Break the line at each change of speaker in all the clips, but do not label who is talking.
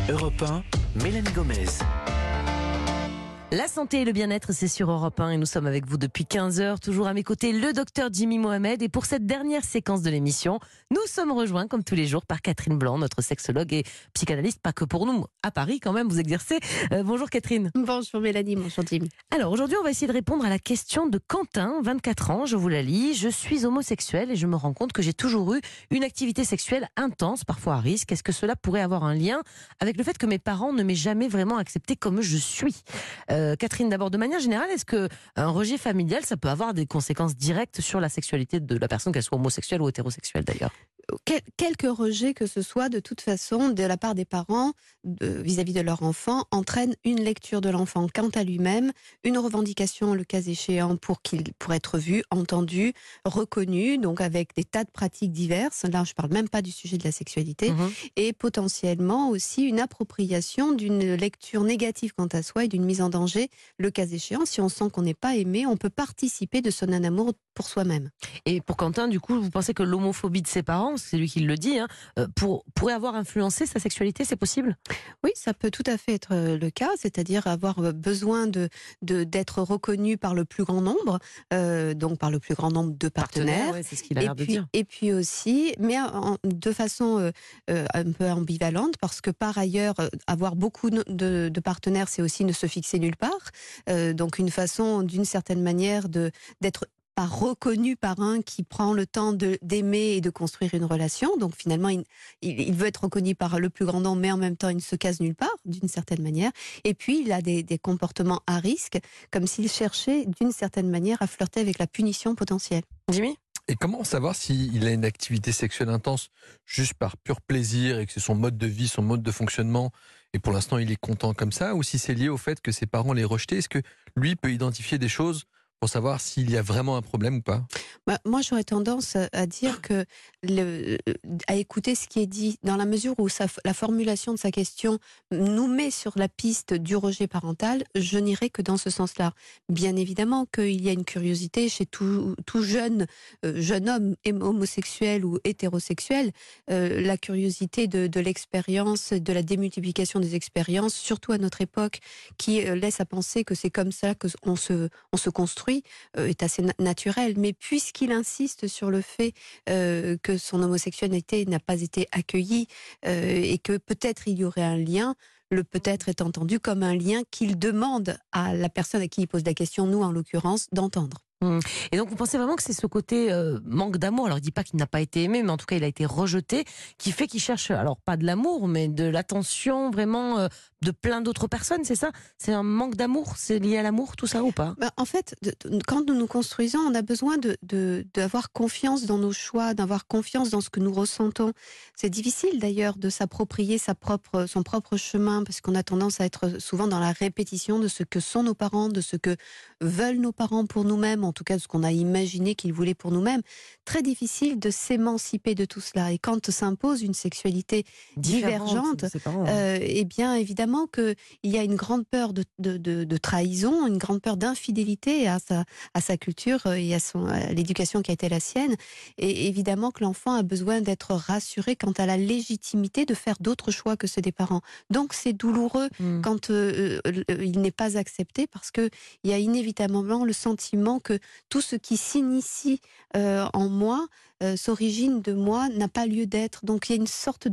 Europe 1, Mélanie Gomez.
La santé et le bien-être, c'est sur Europe 1 et nous sommes avec vous depuis 15 heures. Toujours à mes côtés, le docteur Jimmy Mohamed. Et pour cette dernière séquence de l'émission, nous sommes rejoints, comme tous les jours, par Catherine Blanc, notre sexologue et psychanalyste, pas que pour nous, à Paris quand même, vous exercez. Bonjour Catherine.
Bonjour Mélanie, bonjour Jimmy.
Alors aujourd'hui, on va essayer de répondre à la question de Quentin, 24 ans, je vous la lis. Je suis homosexuel et je me rends compte que j'ai toujours eu une activité sexuelle intense, parfois à risque. Est-ce que cela pourrait avoir un lien avec le fait que mes parents ne m'aient jamais vraiment accepté comme je suis ? Catherine, d'abord, de manière générale, est-ce qu'un rejet familial, ça peut avoir des conséquences directes sur la sexualité de la personne, qu'elle soit homosexuelle ou hétérosexuelle d'ailleurs ?
Quelques rejets que ce soit, de toute façon, de la part des parents vis-à-vis de leur enfant, entraîne une lecture de l'enfant quant à lui-même, une revendication, le cas échéant, pour être vu, entendu, reconnu, donc avec des tas de pratiques diverses. Là, je ne parle même pas du sujet de la sexualité. Et potentiellement aussi une appropriation d'une lecture négative quant à soi et d'une mise en danger. Le cas échéant, si on sent qu'on n'est pas aimé, on peut participer de son amour pour soi-même.
Et pour Quentin, du coup, vous pensez que l'homophobie de ses parents, c'est lui qui le dit, pourrait avoir influencé sa sexualité, c'est possible ?
Oui, ça peut tout à fait être le cas, c'est-à-dire avoir besoin d'être reconnu par le plus grand nombre, donc par le plus grand nombre de partenaires.
Ouais, c'est ce qu'il a l'air de dire.
Et puis aussi, mais de façon un peu ambivalente, parce que par ailleurs, avoir beaucoup de partenaires, c'est aussi ne se fixer nulle part. Donc une façon, d'une certaine manière, d'être pas reconnu par un qui prend le temps d'aimer et de construire une relation. Donc finalement, il veut être reconnu par le plus grand nombre, mais en même temps, il ne se case nulle part, d'une certaine manière. Et puis, il a des comportements à risque, comme s'il cherchait, d'une certaine manière, à flirter avec la punition potentielle.
Jimmy ?
Et comment savoir s'il a une activité sexuelle intense juste par pur plaisir et que c'est son mode de vie, son mode de fonctionnement, et pour l'instant il est content comme ça, ou si c'est lié au fait que ses parents l'aient rejeté? Est-ce que lui peut identifier des choses pour savoir s'il y a vraiment un problème ou pas?
Moi, j'aurais tendance à dire que à écouter ce qui est dit, dans la mesure où la formulation de sa question nous met sur la piste du rejet parental, je n'irai que dans ce sens-là. Bien évidemment qu'il y a une curiosité chez tout jeune homme homosexuel ou hétérosexuel, la curiosité de l'expérience, de la démultiplication des expériences, surtout à notre époque, qui laisse à penser que c'est comme ça qu'on se construit, est assez naturel. Mais puisqu'il insiste sur le fait que son homosexualité n'a pas été accueillie et que peut-être il y aurait un lien, le peut-être est entendu comme un lien qu'il demande à la personne à qui il pose la question, nous en l'occurrence, d'entendre.
Et donc vous pensez vraiment que c'est ce côté manque d'amour, alors il ne dit pas qu'il n'a pas été aimé, mais en tout cas il a été rejeté, qui fait qu'il cherche, alors pas de l'amour, mais de l'attention vraiment de plein d'autres personnes, c'est ça? C'est un manque d'amour, c'est lié à l'amour, tout ça ou pas?
En fait, quand nous nous construisons, on a besoin d'avoir confiance dans nos choix, d'avoir confiance dans ce que nous ressentons. C'est difficile d'ailleurs de s'approprier son propre chemin, parce qu'on a tendance à être souvent dans la répétition de ce que sont nos parents, de ce que veulent nos parents pour nous-mêmes, en tout cas de ce qu'on a imaginé qu'ils voulaient pour nous-mêmes. Très difficile de s'émanciper de tout cela. Et quand s'impose une sexualité divergente, eh bien évidemment qu'il y a une grande peur de trahison, une grande peur d'infidélité à sa culture et à l'éducation qui a été la sienne. Et évidemment que l'enfant a besoin d'être rassuré quant à la légitimité de faire d'autres choix que ceux des parents. Donc c'est douloureux quand il n'est pas accepté, parce qu'il y a inévitablement le sentiment que tout ce qui s'initie en moi, s'origine de moi, n'a pas lieu d'être. Donc il y a une sorte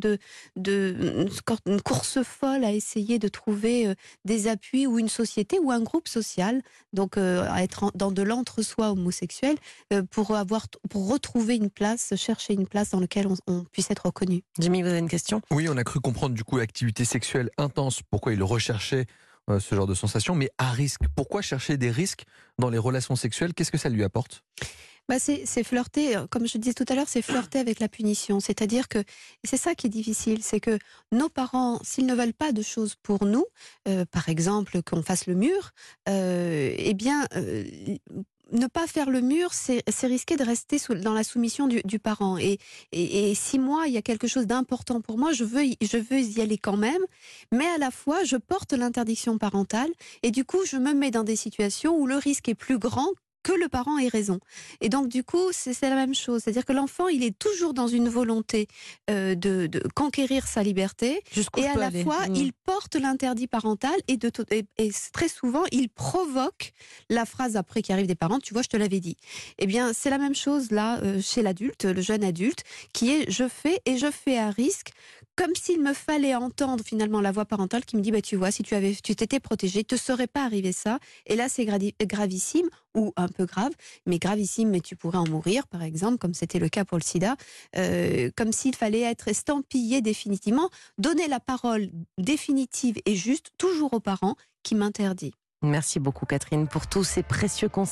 une course folle à essayer de trouver des appuis, ou une société ou un groupe social, donc à être dans de l'entre-soi homosexuel, pour retrouver une place, chercher une place dans laquelle on puisse être reconnu.
Jimmy, vous avez une question?
Oui, on a cru comprendre du coup l'activité sexuelle intense, pourquoi il recherchait ce genre de sensation, mais à risque. Pourquoi chercher des risques dans les relations sexuelles? Qu'est-ce que ça lui apporte?
C'est flirter, comme je disais tout à l'heure, c'est flirter avec la punition. C'est-à-dire que, et c'est ça qui est difficile, c'est que nos parents, s'ils ne veulent pas de choses pour nous, par exemple qu'on fasse le mur, ne pas faire le mur, c'est risquer de rester dans la soumission du parent. Et si moi, il y a quelque chose d'important pour moi, je veux y aller quand même, mais à la fois, je porte l'interdiction parentale, et du coup, je me mets dans des situations où le risque est plus grand que le parent ait raison. Et donc, du coup, c'est la même chose. C'est-à-dire que l'enfant, il est toujours dans une volonté de conquérir sa liberté.
Jusqu'où
Et
je
à
peux
la
aller.
fois, il porte l'interdit parental et très souvent, il provoque la phrase après qui arrive des parents, tu vois, je te l'avais dit. Eh bien, c'est la même chose là, chez l'adulte, le jeune adulte, qui est je fais et je fais à risque, comme s'il me fallait entendre finalement la voix parentale qui me dit, bah, tu vois, si tu t'étais protégé, il te serait pas arrivé ça. Et là, c'est gravissime ou un peu grave, mais gravissime, mais tu pourrais en mourir, par exemple, comme c'était le cas pour le sida, comme s'il fallait être estampillé définitivement, donner la parole définitive et juste, toujours aux parents, qui m'interdit.
Merci beaucoup Catherine pour tous ces précieux conseils.